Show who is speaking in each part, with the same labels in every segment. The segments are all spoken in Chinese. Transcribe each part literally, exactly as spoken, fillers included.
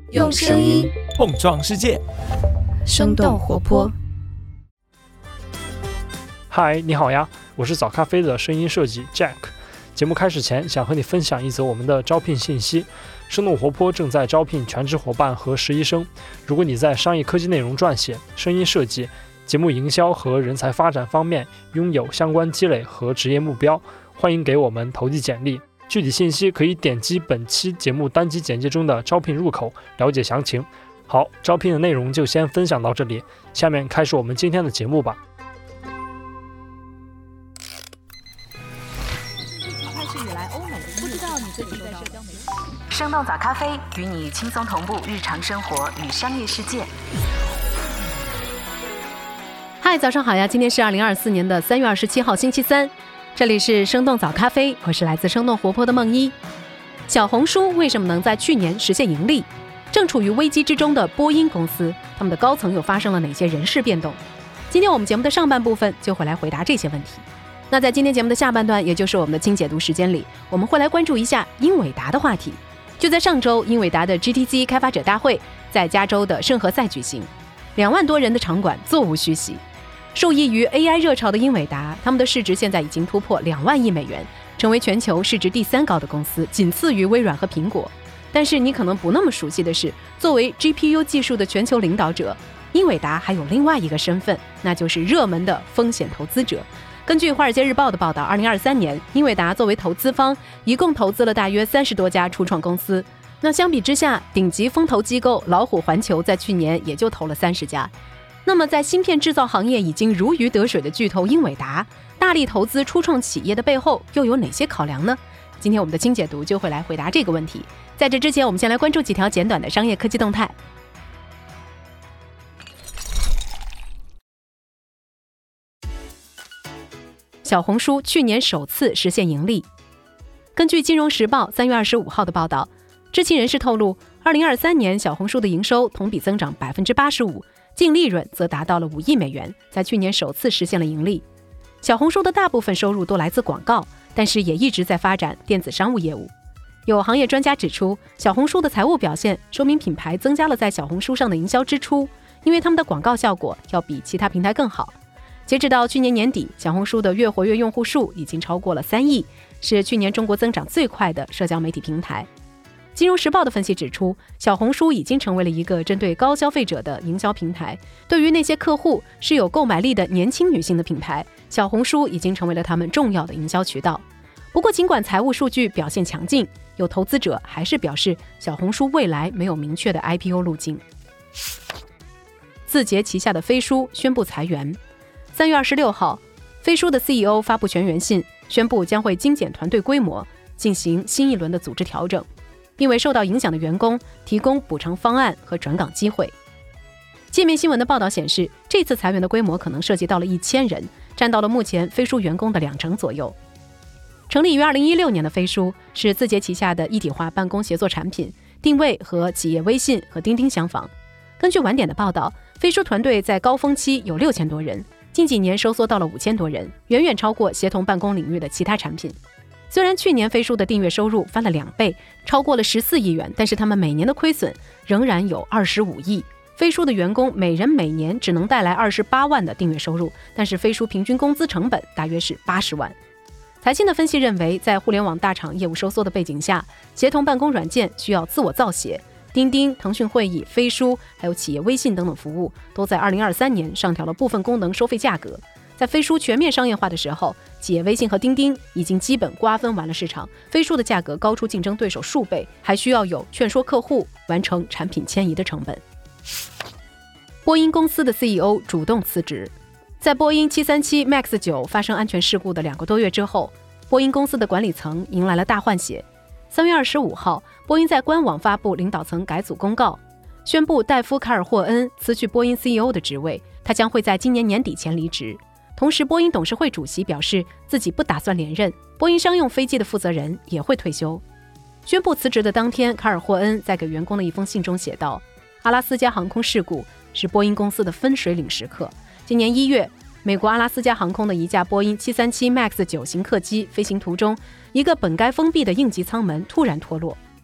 Speaker 1: 用声音
Speaker 2: 碰撞世界，
Speaker 1: 生动活泼。
Speaker 3: 嗨，你好呀，我是早咖啡的声音设计 Jack。 节目开始前，想和你分享一则我们的招聘信息。生动活泼正在招聘全职伙伴和实习生。如果你在商业科技内容撰写、声音设计、节目营销和人才发展方面拥有相关积累和职业目标，欢迎给我们投递简历。具体信息可以点击本期节目单集简介中的招聘入口了解详情。好，招聘的内容就先分享到这里，下面开始我们今天的节目吧。
Speaker 4: 开始以来，欧美的不知道你最近在社交媒体。
Speaker 5: 生动早咖啡与你轻松同步日常生活与商业世界。
Speaker 4: 嗨，早上好呀！今天是二零二四年的三月二十七号，星期三。这里是生动早咖啡，我是来自生动活泼的梦一。小红书为什么能在去年实现盈利？正处于危机之中的波音公司，他们的高层又发生了哪些人事变动？今天我们节目的上半部分就会来回答这些问题。那在今天节目的下半段，也就是我们的轻解读时间里，我们会来关注一下英伟达的话题。就在上周，英伟达的 G T C 开发者大会在加州的圣何塞举行，两万多人的场馆座无虚席。受益于 A I 热潮的英伟达，他们的市值现在已经突破两万亿美元，成为全球市值第三高的公司，仅次于微软和苹果。但是你可能不那么熟悉的是，作为 G P U 技术的全球领导者，英伟达还有另外一个身份，那就是热门的风险投资者。根据《华尔街日报》的报道，二零二三年，英伟达作为投资方，一共投资了大约三十多家初创公司。那相比之下，顶级风投机构老虎环球在去年也就投了三十家。那么在芯片制造行业已经如鱼得水的巨头英伟达，大力投资初创企业的背后又有哪些考量呢？今天我们的轻解读就会来回答这个问题。在这之前，我们先来关注几条简短的商业科技动态。小红书去年首次实现盈利。根据金融时报三月二十五号的报道，知情人士透露，二零二三年小红书的营收同比增长百分之八十五，净利润则达到了五亿美元，在去年首次实现了盈利。小红书的大部分收入都来自广告，但是也一直在发展电子商务业务。有行业专家指出，小红书的财务表现说明品牌增加了在小红书上的营销支出，因为他们的广告效果要比其他平台更好。截止到去年年底，小红书的月活跃用户数已经超过了三亿，是去年中国增长最快的社交媒体平台。金融时报的分析指出，小红书已经成为了一个针对高消费者的营销平台。对于那些客户是有购买力的年轻女性的品牌，小红书已经成为了他们重要的营销渠道。不过，尽管财务数据表现强劲，有投资者还是表示小红书未来没有明确的 I P O 路径。字节旗下的飞书宣布裁员。三月二十六号，飞书的 C E O 发布全员信，宣布将会精简团队规模，进行新一轮的组织调整，并为受到影响的员工提供补偿方案和转岗机会。界面新闻的报道显示，这次裁员的规模可能涉及到了一千人，占到了目前飞书员工的两成左右。成立于二零一六年的飞书是字节旗下的一体化办公协作产品，定位和企业微信和钉钉相仿。根据晚点的报道，飞书团队在高峰期有六千多人，近几年收缩到了五千多人，远远超过协同办公领域的其他产品。虽然去年飞书的订阅收入翻了两倍，超过了十四亿元，但是他们每年的亏损仍然有二十五亿。飞书的员工每人每年只能带来二十八万的订阅收入，但是飞书平均工资成本大约是八十万。财信的分析认为，在互联网大厂业务收缩的背景下，协同办公软件需要自我造血。钉钉、腾讯会议、飞书还有企业微信等等服务都在二零二三年上调了部分功能收费价格。在飞书全面商业化的时候，企业微信和钉钉已经基本瓜分完了市场，飞书的价格高出竞争对手数倍，还需要有劝说客户完成产品迁移的成本。波音公司的 C E O 主动辞职。在波音七三七 MAX 九发生安全事故的两个多月之后，波音公司的管理层迎来了大换血。三月二十五号，波音在官网发布领导层改组公告，宣布戴夫·卡尔霍恩辞去波音 C E O 的职位，他将会在今年年底前离职。同时，波音董事会主席表示自己不打算连任，波音商用飞机的负责人也会退休。宣布辞职的当天，卡尔霍恩在给员工的一封信中写道：阿拉斯加航空事故是波音公司的分水岭时刻。今年一月，美国阿拉斯加航空的一架波音七三七 MAX 九型客机飞行途中，一个本该封闭的应急舱门突然脱落。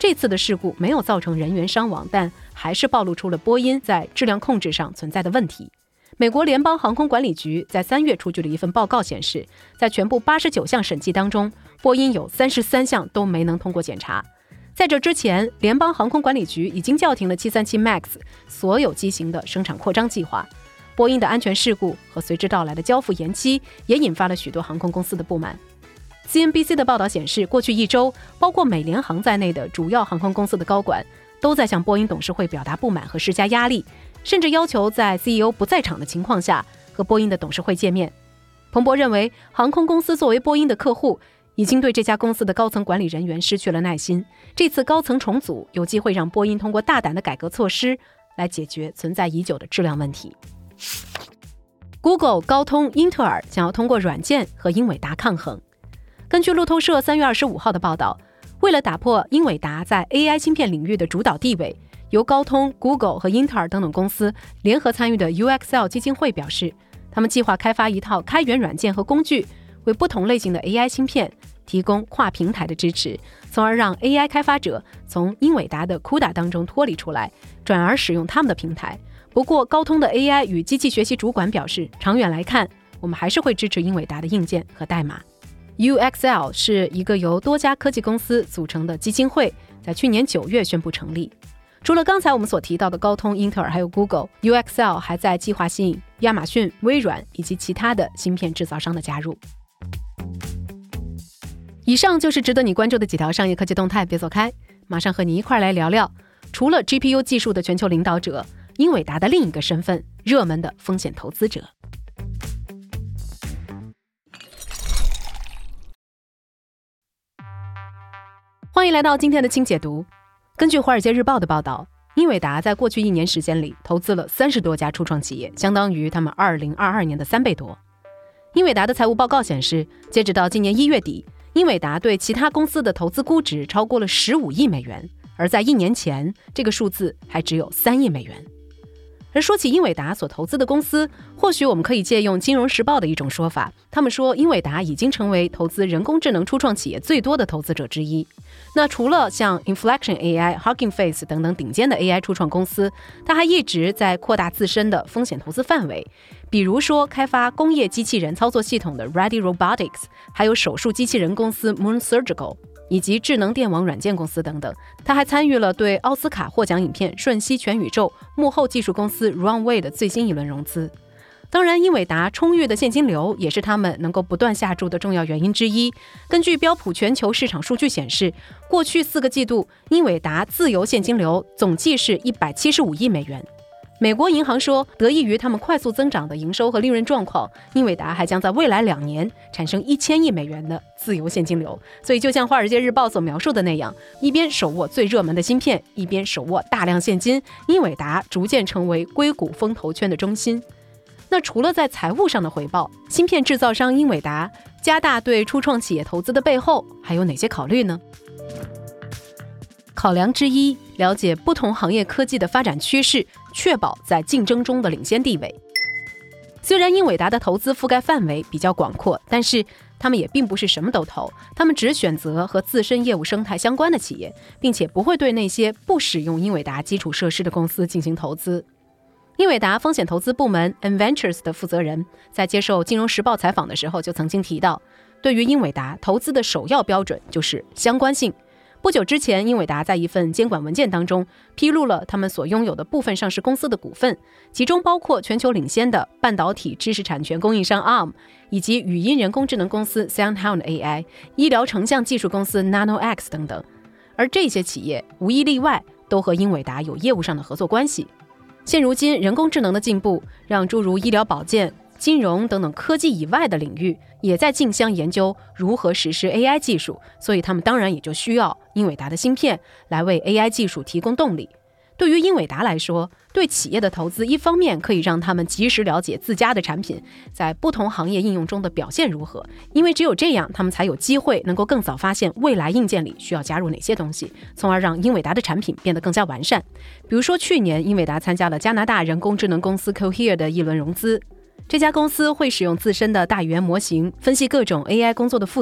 Speaker 4: 这次的事故没有造成人员伤亡，但还是暴露出了波音在质量控制上存在的问题。美国联邦航空管理局在三月出具了一份报告，显示在全部八十九项审计当中，波音有三十三项都没能通过检查。在这之前，联邦航空管理局已经叫停了七三七 MAX 所有机型的生产扩张计划。波音的安全事故和随之到来的交付延期也引发了许多航空公司的不满。C N B C 的报道显示，过去一周，包括美联航在内的主要航空公司的高管都在向波音董事会表达不满和施加压力，甚至要求在 C E O 不在场的情况下和波音的董事会见面。彭博认为，航空公司作为波音的客户，已经对这家公司的高层管理人员失去了耐心。这次高层重组有机会让波音通过大胆的改革措施来解决存在已久的质量问题。Google、高通、英特尔想要通过软件和英伟达抗衡。根据路透社三月二十五号的报道，为了打破英伟达在 A I 芯片领域的主导地位，由高通、Google 和英特尔等等公司联合参与的 U X L 基金会表示，他们计划开发一套开源软件和工具，为不同类型的 A I 芯片提供跨平台的支持，从而让 A I 开发者从英伟达的 C U D A 当中脱离出来，转而使用他们的平台。不过，高通的 A I 与机器学习主管表示，长远来看，我们还是会支持英伟达的硬件和代码。U X L 是一个由多家科技公司组成的基金会，在去年九月宣布成立。除了刚才我们所提到的高通、英特尔还有 Google， U X L 还在计划吸引亚马逊、微软以及其他的芯片制造商的加入。以上就是值得你关注的几条商业科技动态，别走开，马上和你一块来聊聊，除了 G P U 技术的全球领导者，英伟达的另一个身份，热门的风险投资者。欢迎来到今天的轻解读。根据《华尔街日报》的报道，英伟达在过去一年时间里投资了三十多家初创企业，相当于他们二零二二年的三倍多。英伟达的财务报告显示，截止到今年一月底，英伟达对其他公司的投资估值超过了十五亿美元，而在一年前，这个数字还只有三亿美元。而说起英伟达所投资的公司，或许我们可以借用《金融时报》的一种说法，他们说英伟达已经成为投资人工智能初创企业最多的投资者之一。那除了像 Inflection A I、Hugging Face 等等顶尖的 A I 初创公司，它还一直在扩大自身的风险投资范围，比如说开发工业机器人操作系统的 Ready Robotics， 还有手术机器人公司 Moon Surgical，以及智能电网软件公司等等。他还参与了对奥斯卡获奖影片《瞬息全宇宙》幕后技术公司 Runway 的最新一轮融资。当然，英伟达充裕的现金流也是他们能够不断下注的重要原因之一。根据标普全球市场数据显示，过去四个季度，英伟达自由现金流总计是一百七十五亿美元。美国银行说，得益于他们快速增长的营收和利润状况，英伟达还将在未来两年产生一千亿美元的自由现金流。所以就像《华尔街日报》所描述的那样，一边手握最热门的芯片，一边手握大量现金，英伟达逐渐成为硅谷风投圈的中心。那除了在财务上的回报，芯片制造商英伟达加大对初创企业投资的背后还有哪些考虑呢？考量之一，了解不同行业科技的发展趋势，确保在竞争中的领先地位。虽然英伟达的投资覆盖范围比较广阔，但是他们也并不是什么都投，他们只选择和自身业务生态相关的企业，并且不会对那些不使用英伟达基础设施的公司进行投资。英伟达风险投资部门 N-Ventures 的负责人在接受《金融时报》采访的时候就曾经提到，对于英伟达投资的首要标准就是相关性。不久之前，英伟达在一份监管文件当中披露了他们所拥有的部分上市公司的股份，其中包括全球领先的半导体知识产权供应商 A R M， 以及语音人工智能公司 SoundHound A I、 医疗成像技术公司 NanoX 等等。而这些企业无一例外都和英伟达有业务上的合作关系。现如今，人工智能的进步让诸如医疗保健、金融等等科技以外的领域也在竞相研究如何实施 A I 技术，所以他们当然也就需要英伟达的芯片来为 A I 技术提供动力。对于英伟达来说，对企业的投资一方面可以让他们及时了解自家的产品在不同行业应用中的表现如何，因为只有这样，他们才有机会能够更早发现未来硬件里需要加入哪些东西，从而让英伟达的产品变得更加完善。比如说，去年英伟达参加了加拿大人工智能公司 Cohere 的一轮融资。这家公司会使用自身的大语言模型分析各种 A I 工作的负载，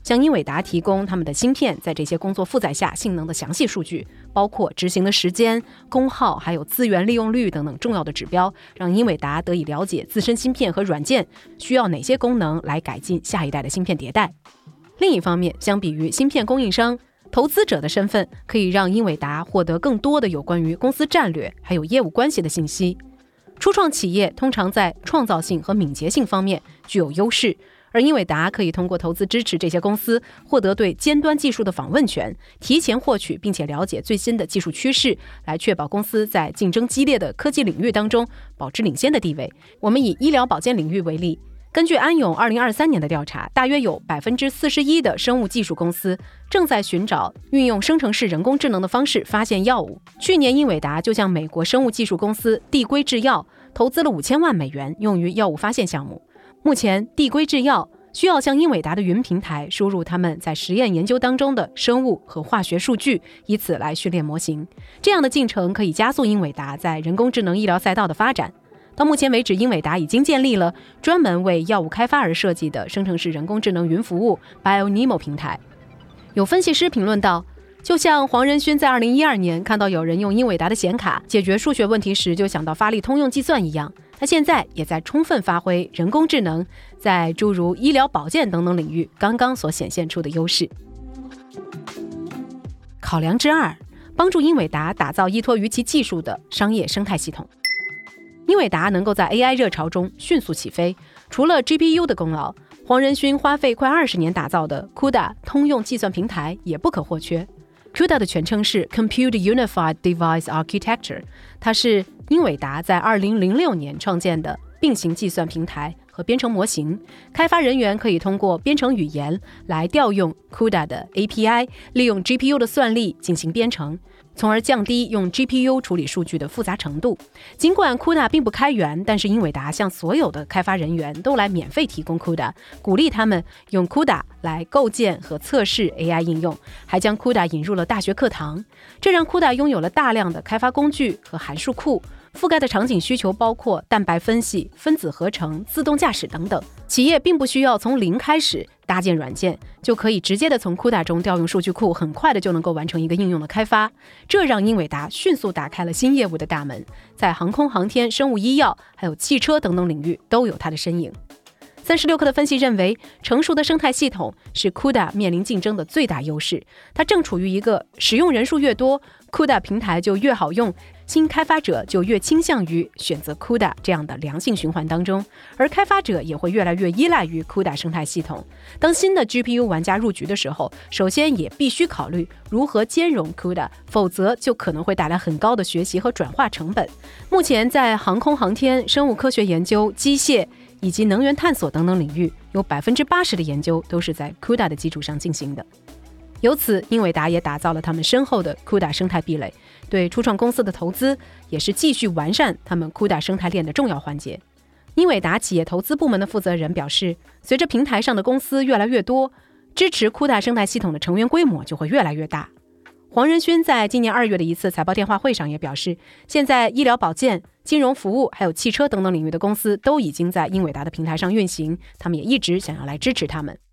Speaker 4: 向英伟达提供他们的芯片在这些工作负载下性能的详细数据，包括执行的时间、功耗还有资源利用率等等重要的指标，让英伟达得以了解自身芯片和软件需要哪些功能来改进下一代的芯片迭代。另一方面，相比于芯片供应商，投资者的身份可以让英伟达获得更多的有关于公司战略还有业务关系的信息。初创企业通常在创造性和敏捷性方面具有优势，而英伟达可以通过投资支持这些公司，获得对尖端技术的访问权，提前获取并且了解最新的技术趋势，来确保公司在竞争激烈的科技领域当中保持领先的地位。我们以医疗保健领域为例，根据安永二零二三年的调查，大约有 百分之四十一 的生物技术公司正在寻找运用生成式人工智能的方式发现药物。去年英伟达就向美国生物技术公司递归制药投资了五千万美元，用于药物发现项目。目前递归制药需要向英伟达的云平台输入他们在实验研究当中的生物和化学数据，以此来训练模型。这样的进程可以加速英伟达在人工智能医疗赛道的发展。到目前为止，英伟达已经建立了专门为药物开发而设计的生成式人工智能云服务 BioNeMo 平台。有分析师评论道，就像黄仁勋在二零一二年看到有人用英伟达的显卡解决数学问题时就想到发力通用计算一样，他现在也在充分发挥人工智能在诸如医疗保健等等领域刚刚所显现出的优势。考量之二，帮助英伟达打造依托于其技术的商业生态系统。英伟达能够在 A I 热潮中迅速起飞，除了 G P U 的功劳，黄仁勋花费快二十年打造的 C U D A 通用计算平台也不可或缺。C U D A 的全称是 Compute Unified Device Architecture， 它是英伟达在二零零六年创建的并行计算平台和编程模型。开发人员可以通过编程语言来调用 C U D A 的 A P I， 利用 G P U 的算力进行编程，从而降低用 G P U 处理数据的复杂程度。尽管 C U D A 并不开源，但是英伟达向所有的开发人员都来免费提供 C U D A， 鼓励他们用 C U D A 来构建和测试 A I 应用，还将 C U D A 引入了大学课堂。这让 C U D A 拥有了大量的开发工具和函数库，覆盖的场景需求包括蛋白分析、分子合成、自动驾驶等等。企业并不需要从零开始搭建软件，就可以直接的从 C U D A 中调用数据库，很快的就能够完成一个应用的开发。这让英伟达迅速打开了新业务的大门，在航空航天、生物医药还有汽车等等领域都有它的身影。三十六氪的分析认为，成熟的生态系统是 C U D A 面临竞争的最大优势。它正处于一个使用人数越多， C U D A 平台就越好用，新开发者就越倾向于选择 C U D A 这样的良性循环当中，而开发者也会越来越依赖于 C U D A 生态系统。当新的 G P U 玩家入局的时候，首先也必须考虑如何兼容 C U D A， 否则就可能会带来很高的学习和转化成本。目前在航空航天、生物科学研究、机械以及能源探索等等领域，有 百分之八十 的研究都是在 C U D A 的基础上进行的。由此，英伟达也打造了他们深厚的 C U D A 生态壁垒，对初创公司的投资也是继续完善他们 C U D A 生态链的重要环节。英伟达企业投资部门的负责人表示，随着平台上的公司越来越多，支持 C U D A 生态系统的成员规模就会越来越大。黄仁勋在今年二月的一次财报电话会上也表示，现在医疗保健、金融服务还有汽车等等领域的公司都已经在英伟达的平台上运行，他们也一直想要来支持他们。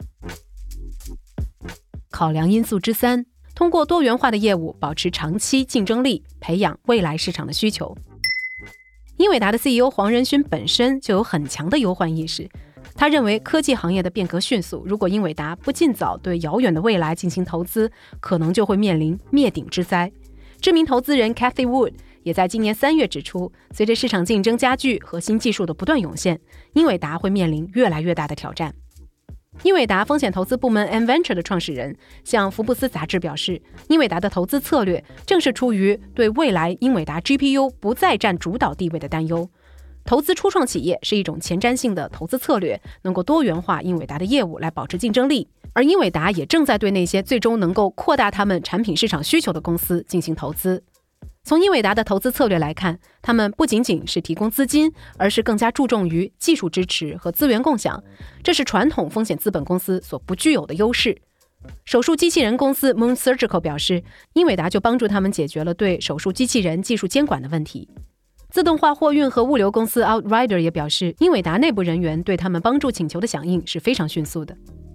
Speaker 4: 考量因素之三，通过多元化的业务保持长期竞争力，培养未来市场的需求。英伟达的 C E O 黄仁勋本身就有很强的忧患意识，他认为科技行业的变革迅速，如果英伟达不尽早对遥远的未来进行投资，可能就会面临灭顶之灾。知名投资人 Cathy Wood 也在今年三月指出，随着市场竞争加剧和新技术的不断涌现，英伟达会面临越来越大的挑战。英伟达风险投资部门 Enventure 的创始人向福布斯杂志表示，英伟达的投资策略正是出于对未来英伟达 G P U 不再占主导地位的担忧。投资初创企业是一种前瞻性的投资策略，能够多元化英伟达的业务来保持竞争力，而英伟达也正在对那些最终能够扩大他们产品市场需求的公司进行投资。从英伟达的投资策略来看，他们不仅仅是提供资金，而是更加注重于技术支持和资源共享，这是传统风险资本公司所不具有的优势。手术机器人公司 Moon Surgical 表示，英伟达就帮助他们解决了对手术机器人技术监管的问题。自动化货运和物流公司 Outrider 也表示，英伟达内部人员对他们帮助请求的响应是非常迅速的。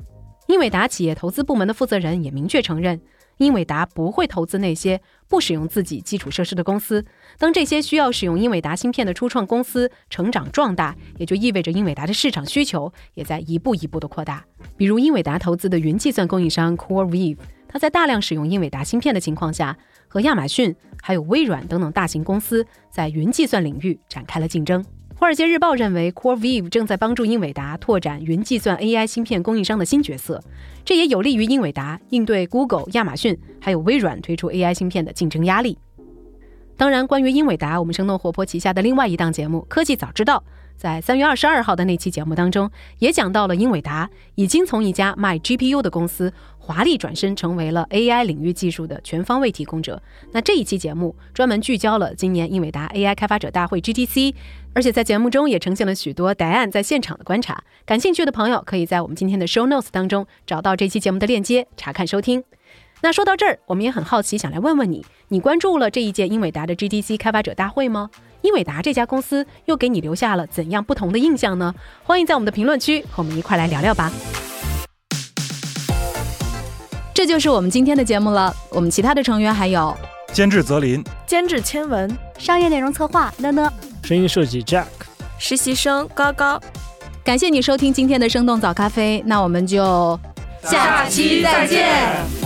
Speaker 4: 英伟达企业投资部门的负责人也明确承认，英伟达不会投资那些不使用自己基础设施的公司。当这些需要使用英伟达芯片的初创公司成长壮大，也就意味着英伟达的市场需求也在一步一步的扩大。比如英伟达投资的云计算供应商 CoreWeave， 它在大量使用英伟达芯片的情况下，和亚马逊还有微软等等大型公司在云计算领域展开了竞争。华尔街日报认为 CoreWeave 正在帮助英伟达拓展云计算 A I 芯片供应商的新角色，这也有利于英伟达应对 Google、亚马逊还有微软推出 A I 芯片的竞争压力。当然，关于英伟达，我们生动活泼旗下的另外一档节目《科技早知道》在三月二十二号的那期节目当中，也讲到了英伟达已经从一家卖 G P U 的公司华丽转身成为了 A I 领域技术的全方位提供者。那这一期节目专门聚焦了今年英伟达 A I 开发者大会 G T C， 而且在节目中也呈现了许多Diane在现场的观察。感兴趣的朋友可以在我们今天的 show notes 当中找到这期节目的链接，查看收听。那说到这儿，我们也很好奇，想来问问你，你关注了这一届英伟达的 G T C 开发者大会吗？英伟达这家公司又给你留下了怎样不同的印象呢？欢迎在我们的评论区和我们一块来聊聊吧。
Speaker 1: 这就是我们今天的节目了。我们其他的成员还有
Speaker 2: 监制泽林，
Speaker 6: 监制千文，
Speaker 7: 商业内容策划呢呢，
Speaker 3: 声音设计 Jack，
Speaker 6: 实习生高高。
Speaker 1: 感谢你收听今天的生动早咖啡，那我们就
Speaker 6: 下期再见。